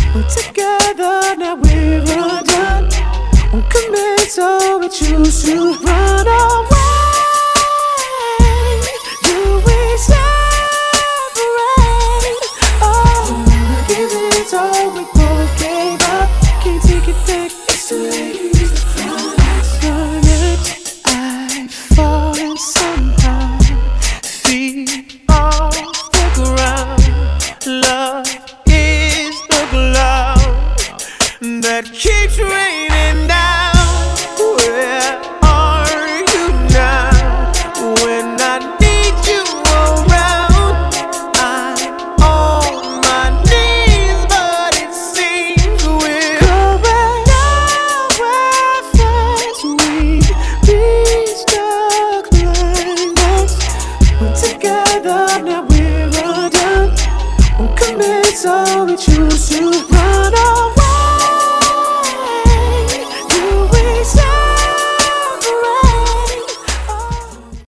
We're together, now we're undone. Won't commit, so we choose to run away. Do we separate? Oh, give it, so we both gave up. Can't take it back, it's too late. I've fallen somehow, feet off the ground. Love is the cloud that keeps raining down. Where are you now? When I need you around, I'm on my knees, but it seems we're going nowhere fast. We'd be stuck like this. We're together, now we're undone. Won't commit, so we choose to